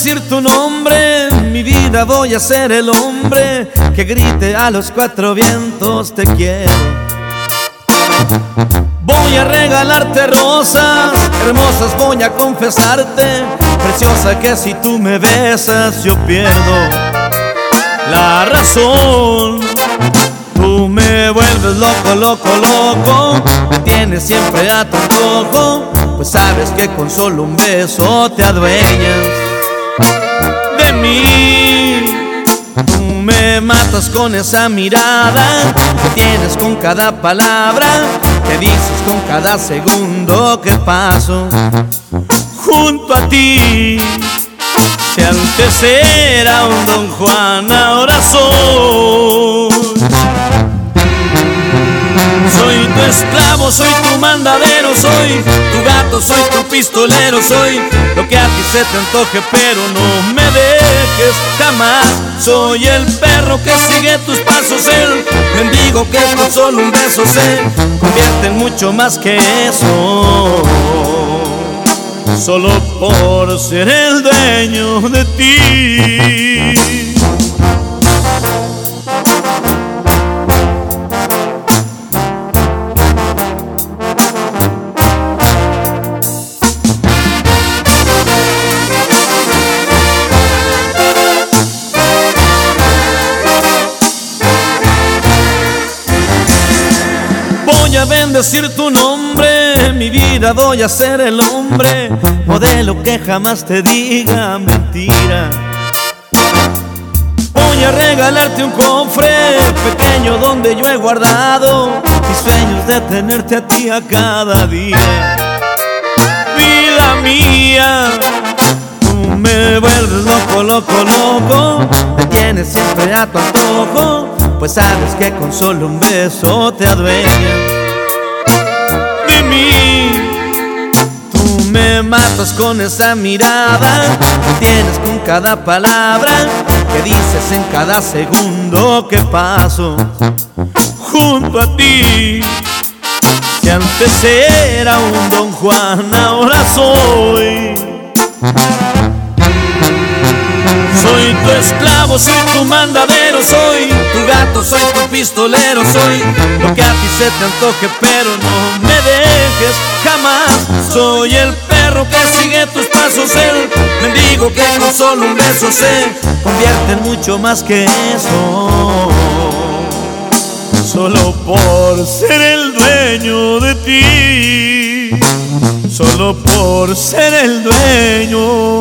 bendecir tu nombre, mi vida voy a ser el hombre que grite a los cuatro vientos te quiero. Voy a regalarte rosas hermosas, voy a confesarte, preciosa, que si tú me besas yo pierdo la razón. Tú me vuelves loco, loco, loco, me tienes siempre a tu antojo, pues sabes que con solo un beso te adueñas de mí. Tú me matas con esa mirada que tienes con cada palabra, que dices con cada segundo que paso junto a ti. Si antes era un Don Juan, ahora soy tu esclavo, soy tu mandadero, soy tu gato, soy tu pistolero, soy lo que a ti se te antoje, pero no me dejes jamás. Soy el perro que sigue tus pasos, el mendigo que con solo un beso se convierte en mucho más que eso, solo por ser el dueño de ti. Voy a bendecir tu nombre, mi vida voy a ser el hombre modelo que jamás te diga mentira. Voy a regalarte un cofre pequeño donde yo he guardado mis sueños de tenerte a ti a cada día. Vida mía, tú me vuelves loco, loco, loco, me tienes siempre a tu antojo, pues sabes que con solo un beso te adueñas de mí. Tú me matas con esa mirada que tienes con cada palabra, que dices en cada segundo que paso junto a ti. Si antes era un Don Juan, ahora soy tu esclavo, soy tu mandadero, soy tu gato, soy tu pistolero, soy lo que a ti se te antoje, pero no me dejes jamás. Soy el perro que sigue tus pasos, el mendigo que con solo un beso se convierte en mucho más que eso, solo por ser el dueño de ti, solo por ser el dueño